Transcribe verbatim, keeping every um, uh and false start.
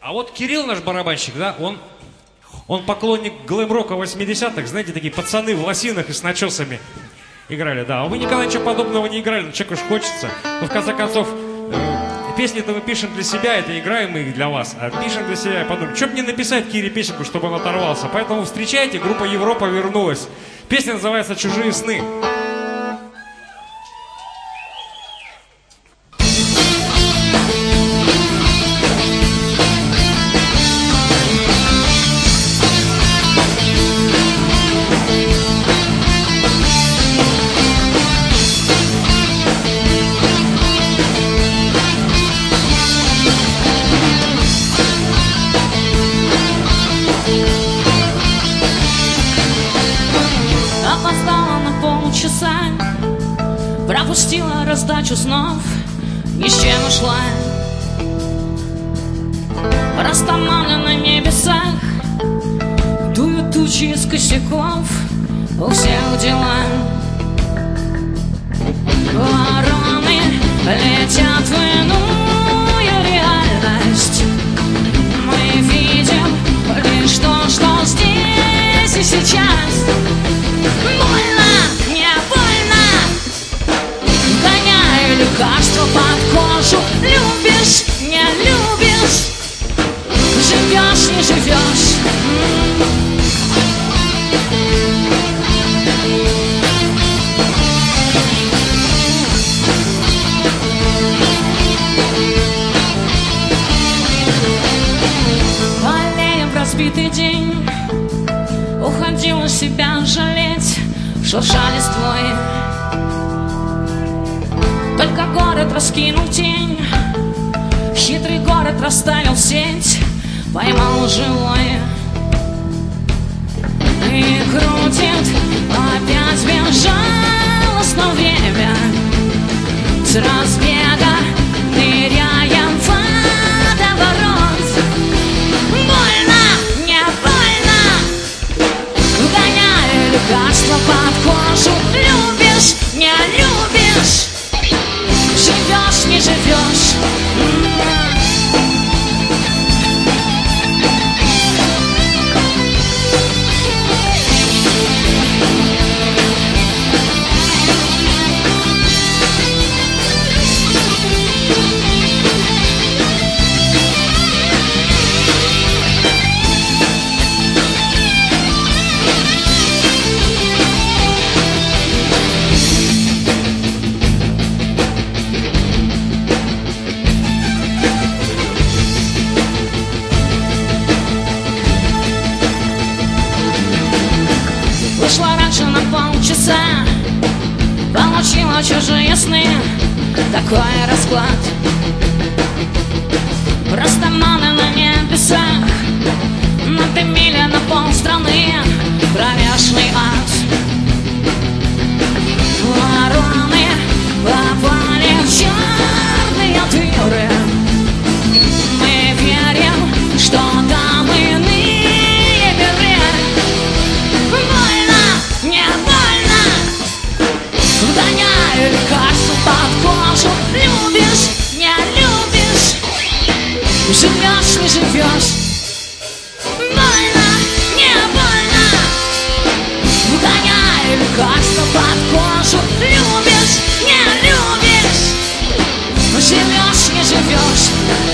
А вот Кирилл, наш барабанщик, да, он, он поклонник глэм-рока восьмидесятых, знаете, такие пацаны в лосинах и с начесами играли, да. А вы никогда ничего подобного не играли, но человеку уж хочется. Но в конце концов, э, песни-то мы пишем для себя, это играем мы их для вас. А пишем для себя, я подумал, что бы мне написать Кире песенку, чтобы он оторвался. Поэтому встречайте, группа Европа вернулась. Песня называется «Чужие сны». Пропустила раздачу снов, ни с чем ушла. Растаманы на небесах, дуют тучи из косяков, у всех дела. Вороны летят в иную реальность. Мы видим лишь то, что здесь и сейчас. Больно, не больно, гоняй лекарство под кожу. Любишь, не любишь, живешь, не живешь. Болеем в разбитый день, уходила себя жалеть, шурша листвой. Только город раскинул тень, хитрый город расставил сеть, поймал живое и крутит опять безжалостно время. С разбега ныряем в водоворот. Больно, не больно, гоняй лекарство под кожу. Любишь, не любишь, живешь, не живешь. Вышла раньше на полчаса, получила чужие сны. Такой расклад. Растаманы на небесах, надымили на полстраны кромешный ад. Вороны попали в черные дыры. Мы верим, что там иные миры. Больно, не больно, вгоняй лекарство под кожу. Любишь, не любишь, живешь, не живешь. Больно, не больно, вгоняй лекарство под кожу. Любишь, не любишь, живешь, не живешь.